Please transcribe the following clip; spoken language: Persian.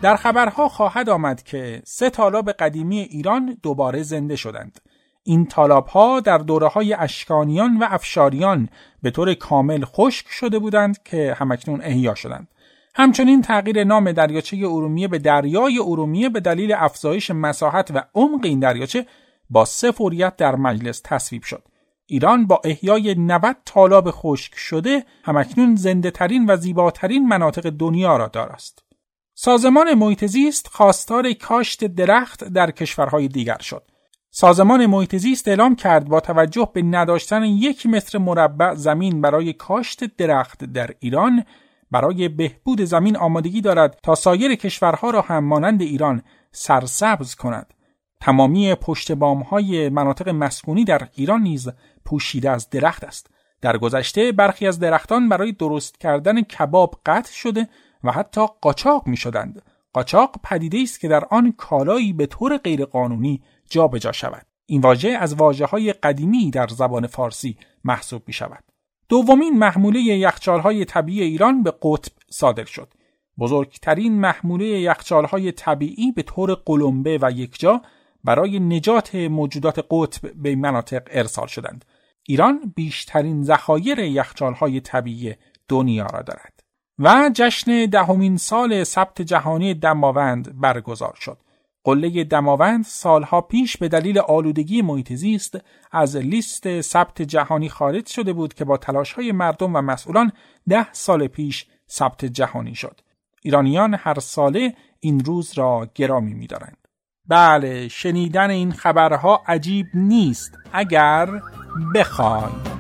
در خبرها خواهد آمد که 3 تالاب قدیمی ایران دوباره زنده شدند. این تالاب‌ها در دوره‌های اشکانیان و افشاریان به طور کامل خشک شده بودند که همکنون احیا شدند. همچنین تغییر نام دریاچه ارومیه به دریای ارومیه به دلیل افزایش مساحت و عمق این دریاچه با 3 فوریت در مجلس تصویب شد. ایران با احیای 90 تالاب خشک شده همکنون زنده‌ترین و زیباترین مناطق دنیا را دارد. سازمان محیط زیست خواستار کاشت درخت در کشورهای دیگر شد. سازمان محیط زیست اعلام کرد با توجه به نداشتن 1 متر مربع زمین برای کاشت درخت در ایران، برای بهبود زمین آمادگی دارد تا سایر کشورها را هم مانند ایران سرسبز کند. تمامی پشت بام‌های مناطق مسکونی در ایران نیز پوشیده از درخت است. در گذشته برخی از درختان برای درست کردن کباب قطع شده و حتی قاچاق می‌شدند. قاچاق پدیده‌ای است که در آن کالایی به طور غیرقانونی جابجا شود. این واژه از واژه‌های قدیمی در زبان فارسی محسوب می‌شود. دومین محموله یخچال‌های طبیعی ایران به قطب صادر شد. بزرگترین محموله یخچال‌های طبیعی به طور قلمبه و یکجا برای نجات موجودات قطب به مناطق ارسال شدند. ایران بیشترین ذخایر یخچال‌های طبیعی دنیا را دارد. و جشن 10مین سال ثبت جهانی دماوند برگزار شد. قله دماوند سالها پیش به دلیل آلودگی محیط زیست از لیست ثبت جهانی خارج شده بود که با تلاش‌های مردم و مسئولان 10 سال پیش ثبت جهانی شد. ایرانیان هر ساله این روز را گرامی می‌دارند. بله، شنیدن این خبرها عجیب نیست اگر بخواید.